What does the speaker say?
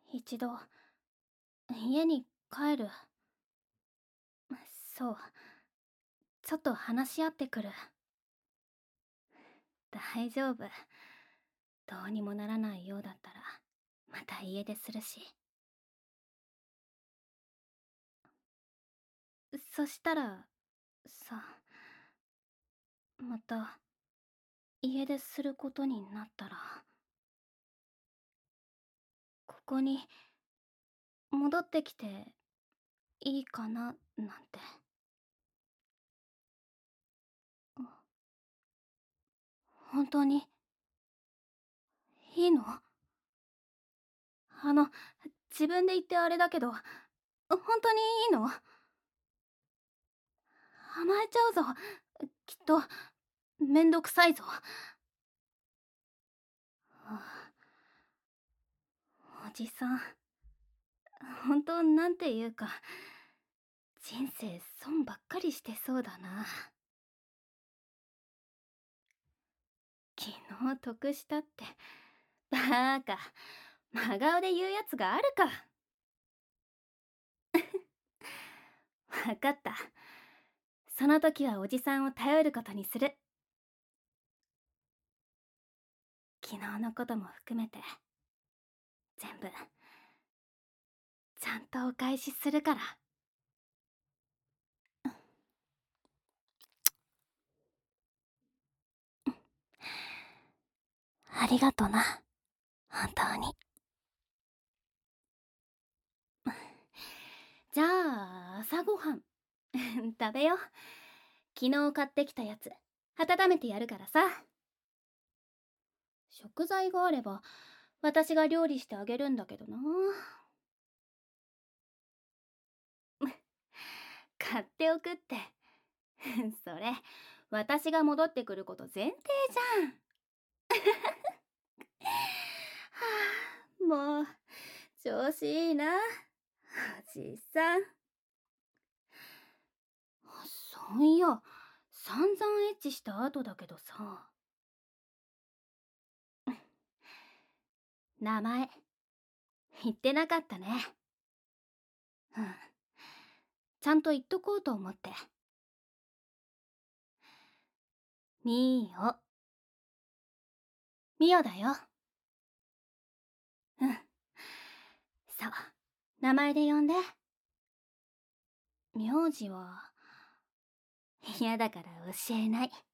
一度家に帰る。そう、ちょっと話し合ってくる。大丈夫。どうにもならないようだったらまた家出するし。そしたらさ、また家出することになったら、ここに戻ってきていいかななんて。本当にいいの？あの、自分で言ってあれだけど、本当にいいの？甘えちゃうぞ。きっとめんどくさいぞ。おじさん、本当なんていうか、人生損ばっかりしてそうだな。昨日得したって、バーカ、真顔で言うやつがあるか。わかった。その時はおじさんを頼ることにする。昨日のことも含めて全部ちゃんとお返しするから。ありがとな、本当に。じゃあ朝ごはん食べよう。昨日買ってきたやつ温めてやるからさ。食材があれば私が料理してあげるんだけどな。買っておくって。それ私が戻ってくること前提じゃん。はあ、もう調子いいな、おじさん。そういや、散々エッチした後だけどさ。名前言ってなかったね。うん、ちゃんと言っとこうと思って。ミオ。ミオだよ。うん、そう、名前で呼んで。名字は嫌だから教えない。